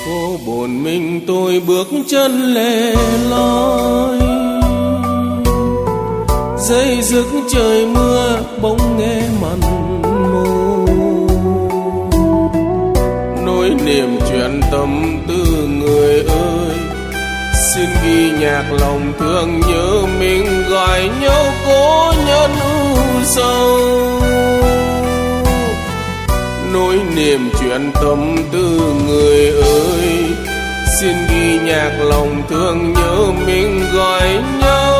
Cô bồn mình tôi bước chân lẻ loi, dây dứt trời mưa bỗng nghe mặn mồ. Nỗi niềm chuyện tâm tư người ơi, xin ghi nhạc lòng thương nhớ mình gọi nhau cố nhân ưu sầu. Nỗi niềm chuyện tâm tư người ơi, xin ghi nhạc lòng thương nhớ mình gọi nhau